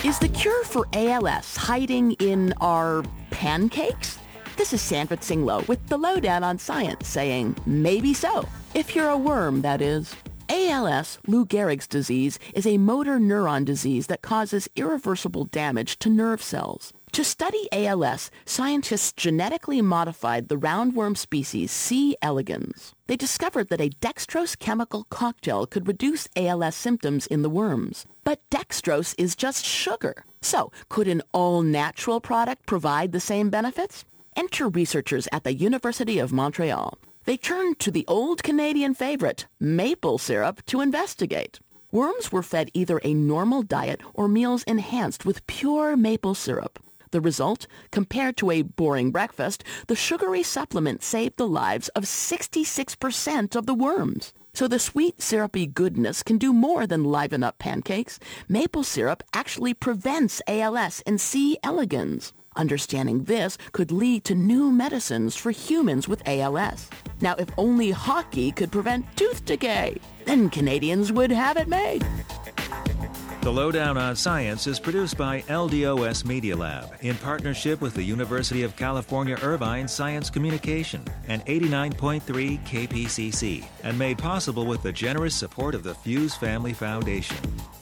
Is the cure for ALS hiding in our pancakes? This is Sandra Tsinglow with the Lowdown on Science saying, maybe so. If you're a worm, that is. ALS, Lou Gehrig's disease, is a motor neuron disease that causes irreversible damage to nerve cells. To study ALS, scientists genetically modified the roundworm species C. elegans. They discovered that a dextrose chemical cocktail could reduce ALS symptoms in the worms. But dextrose is just sugar. So, could an all-natural product provide the same benefits? Enter researchers at the University of Montreal. They turned to the old Canadian favorite, maple syrup, to investigate. Worms were fed either a normal diet or meals enhanced with pure maple syrup. The result? Compared to a boring breakfast, the sugary supplement saved the lives of 66% of the worms. So the sweet, syrupy goodness can do more than liven up pancakes. Maple syrup actually prevents ALS and C. elegans. Understanding this could lead to new medicines for humans with ALS. Now, if only hockey could prevent tooth decay, then Canadians would have it made. The Lowdown on Science is produced by LDOS Media Lab in partnership with the University of California Irvine Science Communication and 89.3 KPCC, and made possible with the generous support of the Fuse Family Foundation.